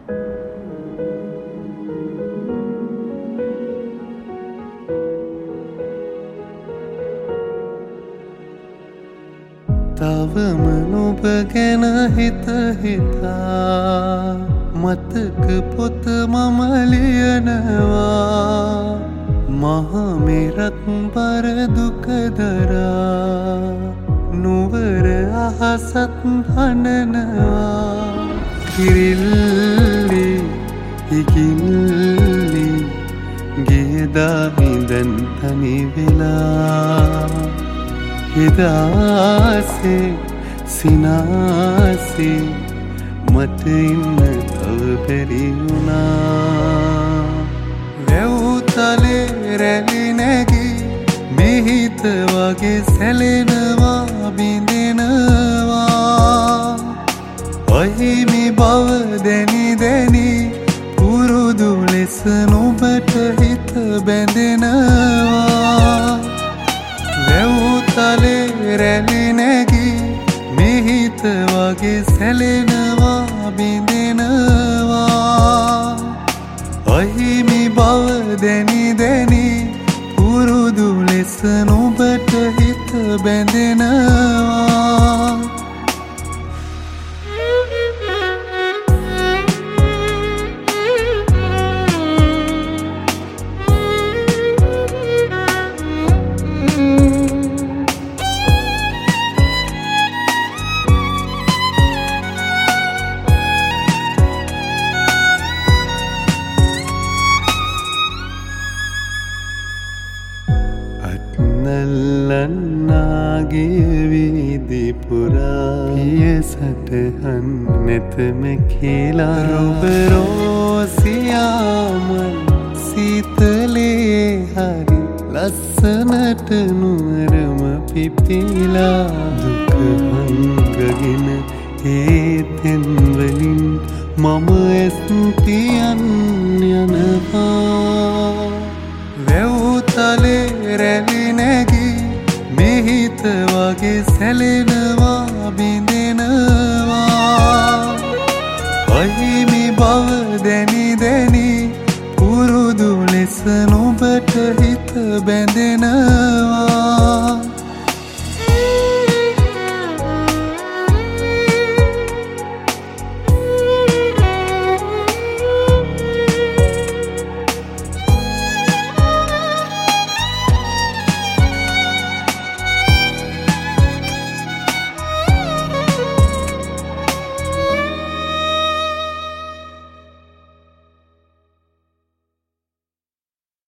තවම නුඹ ගැන හිත හිතා මතක පොත මම ලියනවා මහා මෙරක් බර දුක දරා නුවර අහසත් හඬනවා කිරිල්ලි ඉකිල්ලි ගේදා ඉඳන් තනි වෙලා එදාසේ සිනාසේ මට ඉන්න තව බැරි වුණා වැව්තලේ රැලි නැගී මෙහිත වගේ සැලෙනවා බිඳෙනවා අහිමි බව දැනි දැනි පුරුදු ලෙස නුඹට හිත බැඳෙනවා වැව්තලේ රැලි නැගී මෙහිත වගේ සැලෙනවා බිඳෙනවා අහිමි බව දැනි දැනි පුරුදු ලෙස නුඹට හිත බැඳෙනවා නල්ලන්නාගේ වීදි පුරා පිය සටහන් නැතම කියලා රොබ රෝසියාමන් සීතලේ හරි ලස්සනට නුවරම පිපිලා දුක හංගගෙන ඒතෙන් වලින් මම ඇස් තියන් යනවා වැව්තලේ රැලි නැගී මෙහිත වගේ සැලෙනවා බිඳෙනවා අහිමි බව දැනි දැනි පුරුදු ලෙස නුඹට හිත බැඳෙනවා